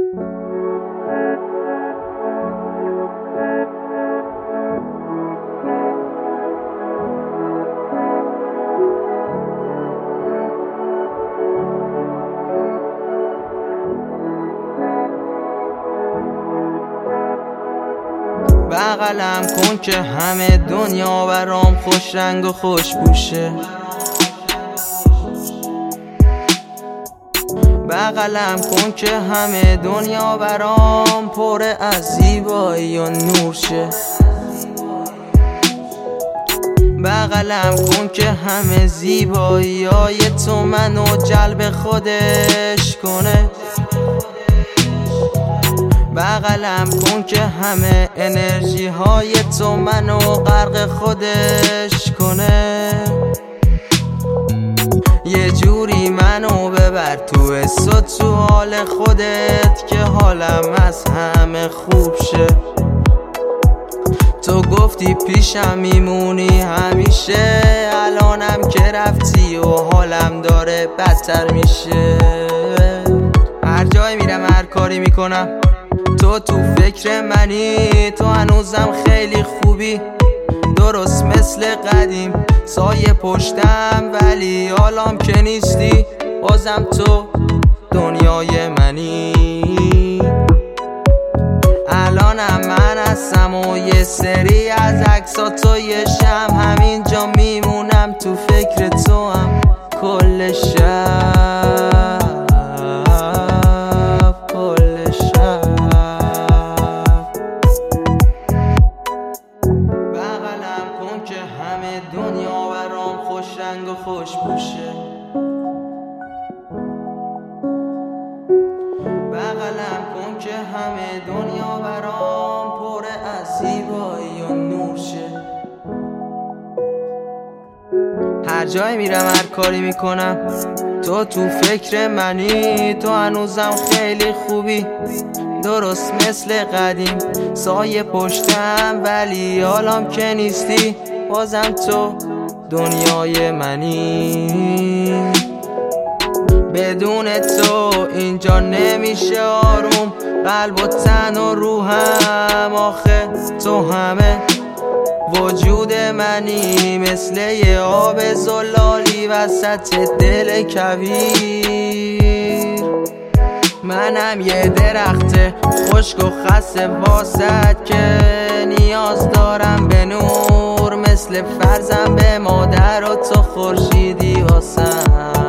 بغلم کن که همه دنیا برام خوش رنگ و خوش بوشه. بغلم کن که همه دنیا برام پر از زیبایی و نور شه. بغلم کن که همه زیبایی های تو منو جلب خودش کنه. بغلم کن که همه انرژی های تو منو غرق خودش کنه. یه جوری منو ببر تو حس و تو حال خودت که حالم از همه خوب شه. تو گفتی پیشم میمونی همیشه، الانم که رفتی و حالم داره بدتر میشه. هر جای میرم هر کاری میکنم تو فکر منی. تو هنوزم خیلی خوبی، درست مثل قدیم، سایه پشتم ولی حالام که نیستی. بازم تو دنیای منی. الانم من هستم و یه سری از عکساتو یه شم همینجا میمونم تو فکر تو هم کل شب. دنیا برام خوش رنگ و خوش بوشه. بغلم کن که همه دنیا برام پر از زیبایی و نور شه. هر جای میرم هر کاری میکنم تو فکر منی. تو هنوزم خیلی خوبی، درست مثل قدیم، سایه پشتم ولی حالام که نیستی. بازم تو دنیای منی. بدون تو اینجا نمیشه آروم، قلب و تن و روحم. آخه تو همه وجود منی، مثل یه آب زلالی وسط دل کویر. منم یه درخت خشک و خسته واسط که نیاز دارم به نور، مثل فرزم به مادر و تو خورشیدی واسم.